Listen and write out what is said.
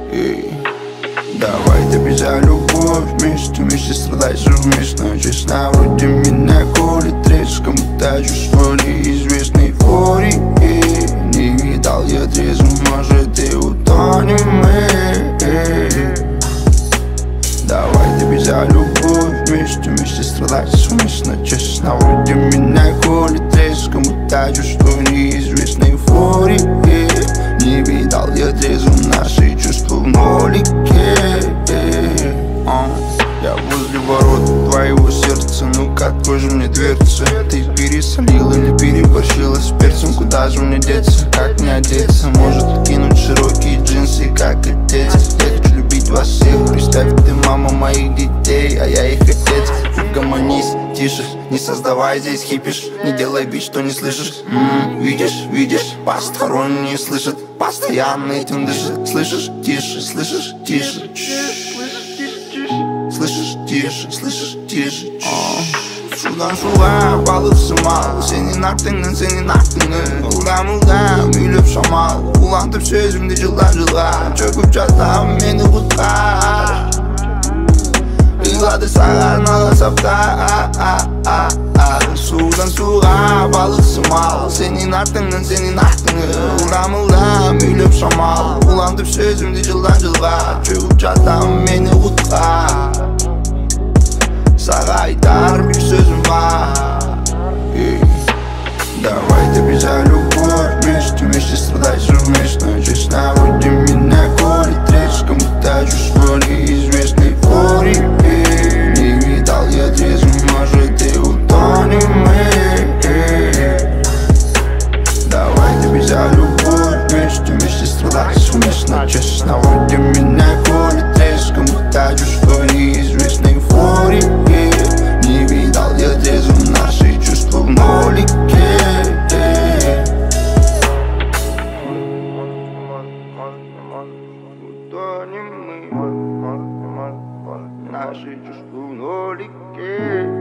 Эй, давай добежать любовь вместе страдать совместно. Честно, вроде меня колет треск, кому-то чувство неизвестной эйфории. Не видал я трезвым, может и утонем мы. Давай добежать любовь вместе страдать совместно. Честно, вроде меня колет треск, кому-то чувство неизвестной эйфории. Не видал я трезвым наши чувства в нолике. Я возле ворот твоего сердца, ну-ка открой же мне дверцу. Ты пересолила или переборщила с перцем? Куда же мне деться, как мне одеться? Может кинуть широкие джинсы, как отец? Я хочу любить вас всех, представь, ты мама моих детей, а я их отец. Угомонись, тише, не создавай здесь хипиш. Не делай вид, что не слышишь. Видишь, посторонние слышат, постоянно этим дышит. Слышишь, тише, слышишь, тише. Слышишь, тише. Şuradan şuraya balıksın mal. Senin aklını Ulan mülüp şamal. Ulandım sözümde cıllar Çöküp çatlam beni kurtar. Yıladı sarar nala sapta. Sudan suğa balıksın mal. Senin aklını Ulan mülüp şamal. Ulandım sözümde cıllar Çöküp çatlam beni kurtar. Saraylar bir sözüm var. Давай добежать любовь вместе страдать совместно. Честно, вроде меня колет треск, кому-то чувство неизвестной эйфории. Не видал я трезвым, может и утонем мы. Давай добежать любовь вместе страдать совместно. Честно, вроде меня колет треск, кому-то чувство неизвестной эйфории. Не видал я трезвым наши чувства в нолике. Утонем мы, наши чувства в нолике.